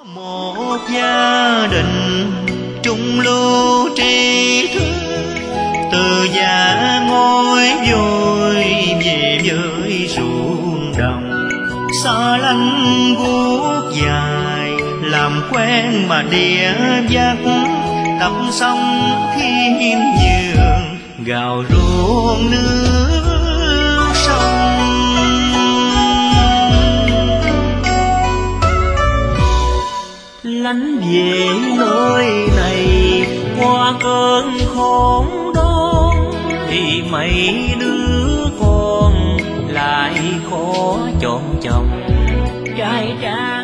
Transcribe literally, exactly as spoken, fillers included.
Một gia đình trung lưu tri thức, từ già ngôi vội về với ruộng đồng, xa lánh guốc dài làm quen mà đĩa dắt, tập sông khiêm nhường gào ruộng nước sông. Lánh về nơi này qua cơn khốn đốn, thì mấy đứa con lại khó chọn chồng trai trang.